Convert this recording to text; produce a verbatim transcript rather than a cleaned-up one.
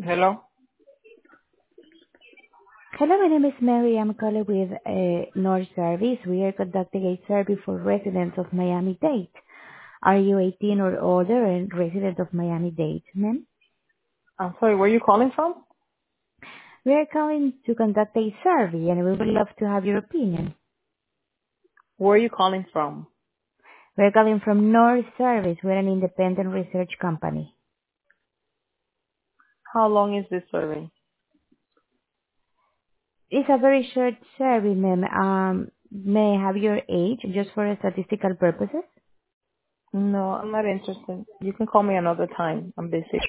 Hello? Hello, my name is Mary. I'm calling with uh, North Service. We are conducting a survey for residents of Miami-Dade. Are you eighteen or older and resident of Miami-Dade, ma'am? I'm sorry, where are you calling from? We are calling to conduct a survey, and we would love to have your opinion. Where are you calling from? We're calling from North Service. We're an independent research company. How long is this survey? It's a very short survey, ma'am. Um, may I have your age just for statistical purposes? No, I'm not interested. You can call me another time. I'm busy.